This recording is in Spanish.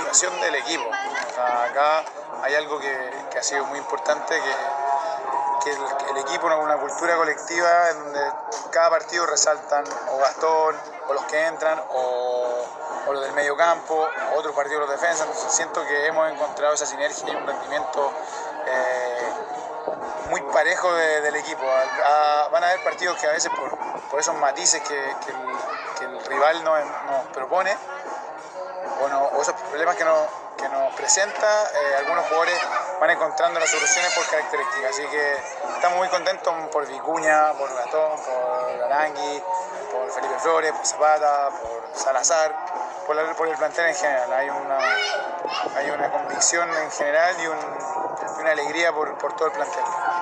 motivación del equipo. O sea, acá hay algo que ha sido muy importante, que el equipo, una cultura colectiva en donde cada partido resaltan o Gastón, o los que entran, o los del medio campo, otros partidos los defensas. Entonces siento que hemos encontrado esa sinergia y un rendimiento muy parejo del equipo. Van a haber partidos que a veces por esos matices que el rival nos propone o esos problemas que nos presenta, algunos jugadores van encontrando las soluciones por características. Así que estamos muy contentos por Vicuña, por Gastón, por Arangui, por Felipe Flores, por Zapata, por Salazar, por el plantel en general. Hay una convicción en general y una alegría por todo el plantel.